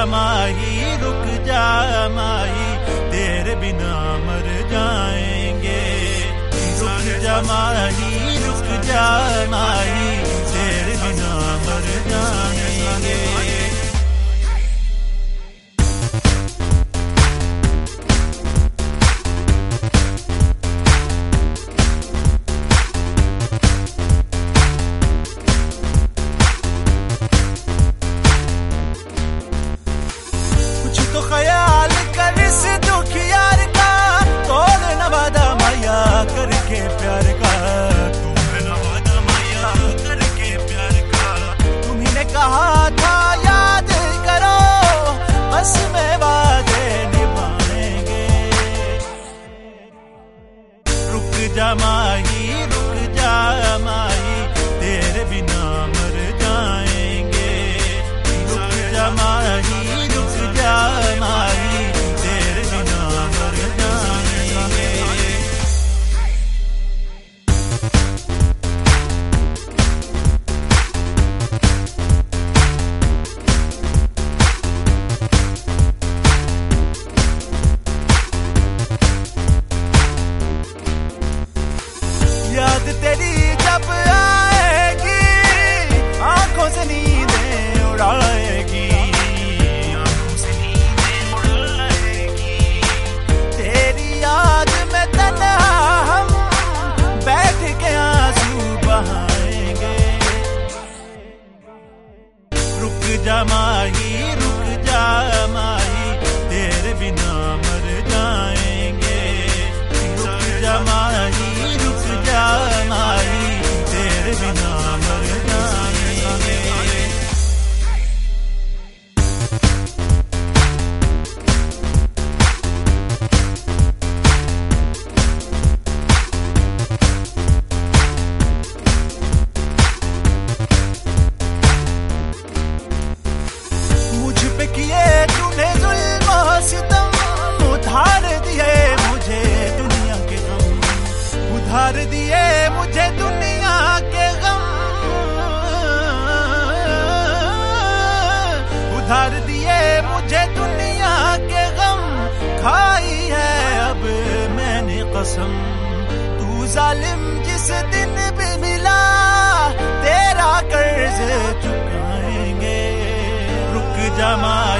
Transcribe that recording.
माही, रुक जा माही, तेरे बिना मर जाएंगे। रुक जा माही, रुक जा माही, तेरे बिना मर जाएंगे। ख्याल कर इस दुखियार का, तोड़ न वादा माया करके प्यार का, तोड़ न वादा माया करके प्यार का। तुम्ही ने कहा था याद करो, बस में वादे निभाएंगे। रुक जा माही, रुक जा माही, तेरे बिना मर जाएंगे। रुक जा माही, रुक जा माही, तेरे बिना मर जाएंगे। याद तेरी जब आएगी, आंखों से नींदें उड़ाएगी। तेरी याद में तन्हा हम बैठ के आंसू बहाएंगे। रुक जा माही, रुक जा माही, तेरे बिना मर जाएंगे। रुक जा माही, रुक जा माही, तेरे बिना मर जाएंगे। मुझ पे किए तूने जुल्म सितम, उधार दिए मुझे दुनिया के गम। उधार दिए मुझे दुनिया के गम। उधार दिए मुझे दुनिया के गम। खाई है अब मैंने कसम, तू जालिम जिस दिन भी मिला, तेरा कर्ज चुकाएंगे। रुक जा माही,